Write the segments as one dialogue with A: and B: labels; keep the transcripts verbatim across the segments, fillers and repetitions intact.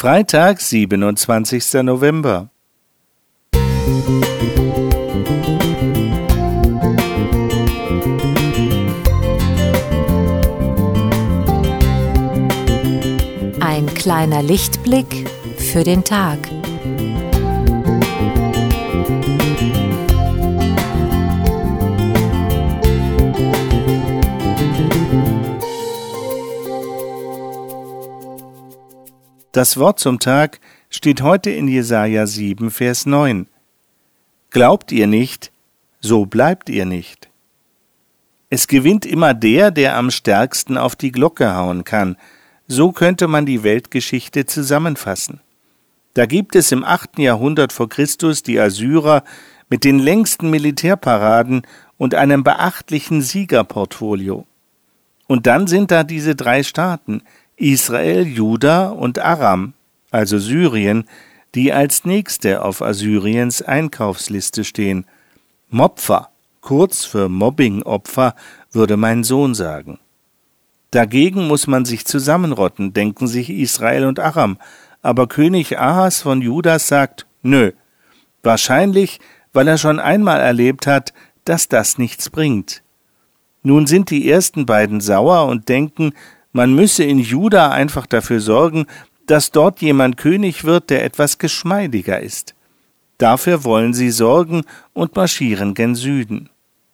A: Freitag, siebenundzwanzigster November.
B: Ein kleiner Lichtblick für den Tag.
A: Das Wort zum Tag steht heute in Jesaja sieben, Vers neun. Glaubt ihr nicht, so bleibt ihr nicht. Es gewinnt immer der, der am stärksten auf die Glocke hauen kann. So könnte man die Weltgeschichte zusammenfassen. Da gibt es im achten Jahrhundert vor Christus die Assyrer mit den längsten Militärparaden und einem beachtlichen Siegerportfolio. Und dann sind da diese drei Staaten, Israel, Juda und Aram, also Syrien, die als nächste auf Assyriens Einkaufsliste stehen. Mopfer, kurz für Mobbingopfer, würde mein Sohn sagen. Dagegen muss man sich zusammenrotten, denken sich Israel und Aram, aber König Ahas von Juda sagt, nö, wahrscheinlich, weil er schon einmal erlebt hat, dass das nichts bringt. Nun sind die ersten beiden sauer und denken, man müsse in Juda einfach dafür sorgen, dass dort jemand König wird, der etwas geschmeidiger ist. Dafür wollen sie sorgen und marschieren gen Süden.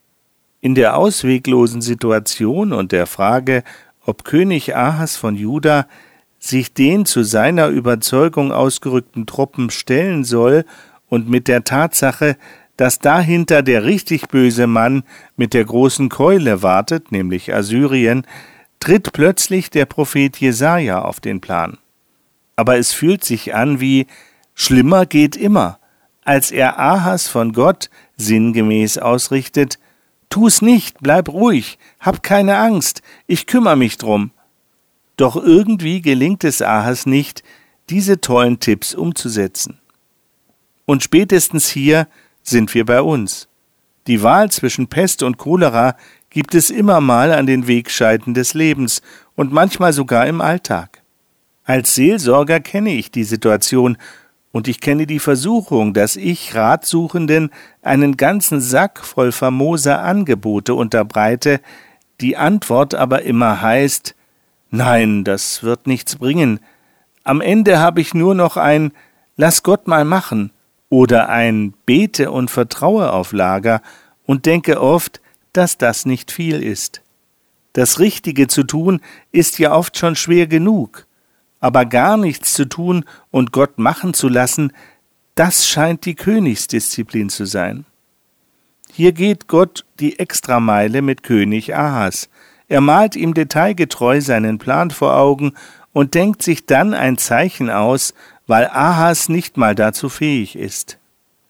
A: In der ausweglosen Situation und der Frage, ob König Ahas von Juda sich den zu seiner Überzeugung ausgerückten Truppen stellen soll und mit der Tatsache, dass dahinter der richtig böse Mann mit der großen Keule wartet, nämlich Assyrien, tritt plötzlich der Prophet Jesaja auf den Plan. Aber es fühlt sich an wie, schlimmer geht immer, als er Ahas von Gott sinngemäß ausrichtet, tu's nicht, bleib ruhig, hab keine Angst, ich kümmere mich drum. Doch irgendwie gelingt es Ahas nicht, diese tollen Tipps umzusetzen. Und spätestens hier sind wir bei uns. Die Wahl zwischen Pest und Cholera gibt es immer mal an den Wegscheiden des Lebens und manchmal sogar im Alltag. Als Seelsorger kenne ich die Situation und ich kenne die Versuchung, dass ich Ratsuchenden einen ganzen Sack voll famoser Angebote unterbreite, die Antwort aber immer heißt, nein, das wird nichts bringen. Am Ende habe ich nur noch ein Lass Gott mal machen oder ein Bete und Vertraue auf Lager und denke oft, dass das nicht viel ist. Das Richtige zu tun ist ja oft schon schwer genug, aber gar nichts zu tun und Gott machen zu lassen, das scheint die Königsdisziplin zu sein. Hier geht Gott die Extrameile mit König Ahas. Er malt ihm detailgetreu seinen Plan vor Augen und denkt sich dann ein Zeichen aus, weil Ahas nicht mal dazu fähig ist.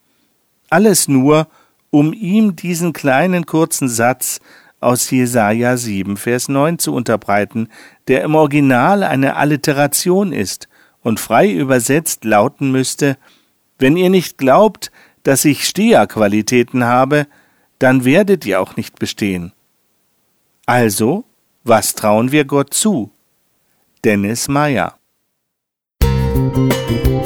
A: Alles nur, um ihm diesen kleinen kurzen Satz aus Jesaja sieben, Vers neun zu unterbreiten, der im Original eine Alliteration ist und frei übersetzt lauten müsste, wenn ihr nicht glaubt, dass ich Steherqualitäten habe, dann werdet ihr auch nicht bestehen. Also, was trauen wir Gott zu? Dennis Meyer.